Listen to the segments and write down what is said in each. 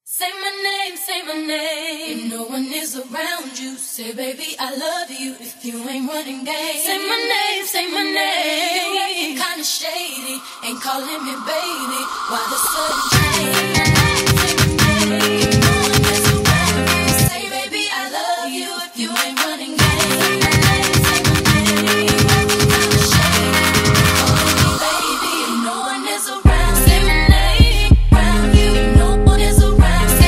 Say my name. If no one is around you, say, baby, I love you. If you ain't running game, say my name. You acting kinda shady, ain't calling me baby. Why the sudden change? Say my name. If no one is around you, say, baby, I love you. If you ain't running game, say my name. You acting kinda shady, ain't calling me baby. If no one is around, say my name. Around you, if no one is around.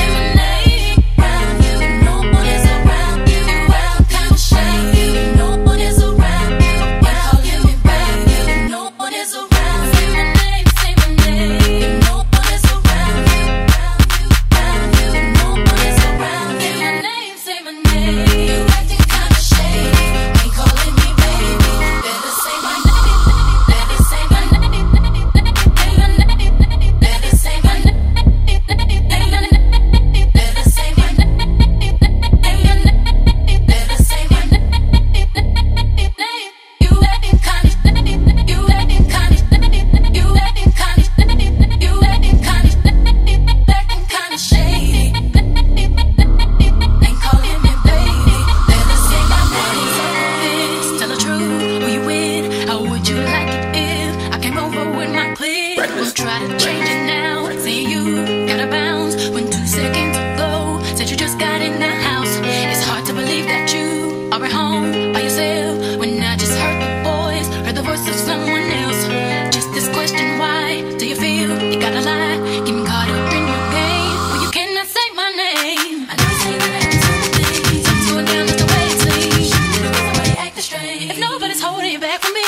Try to change it now. Say you gotta bounce when 2 seconds ago said you just got in the house. It's hard to believe that you are at home by yourself when I just heard the voice of someone else. Just this question, why do you feel you gotta lie? Get me caught up in your game when you cannot say my name. I never say that I do something. I'm slowing down just the way it seems. Somebody acting strange. If nobody's holding you back from me.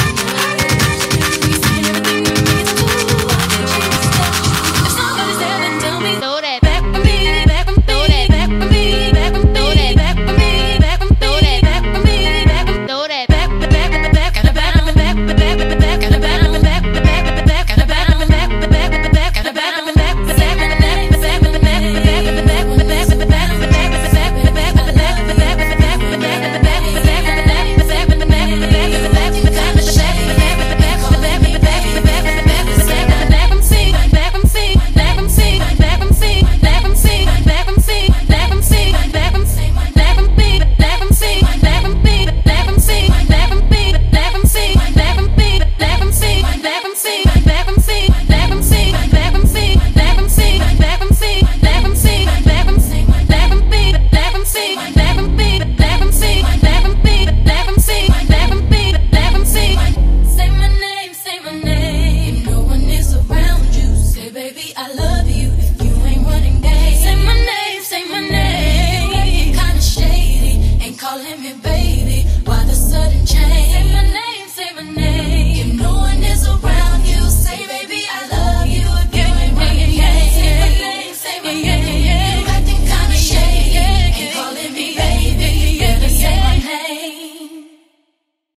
I love you if you ain't running game. Say my name, you acting kinda shady, ain't calling me back.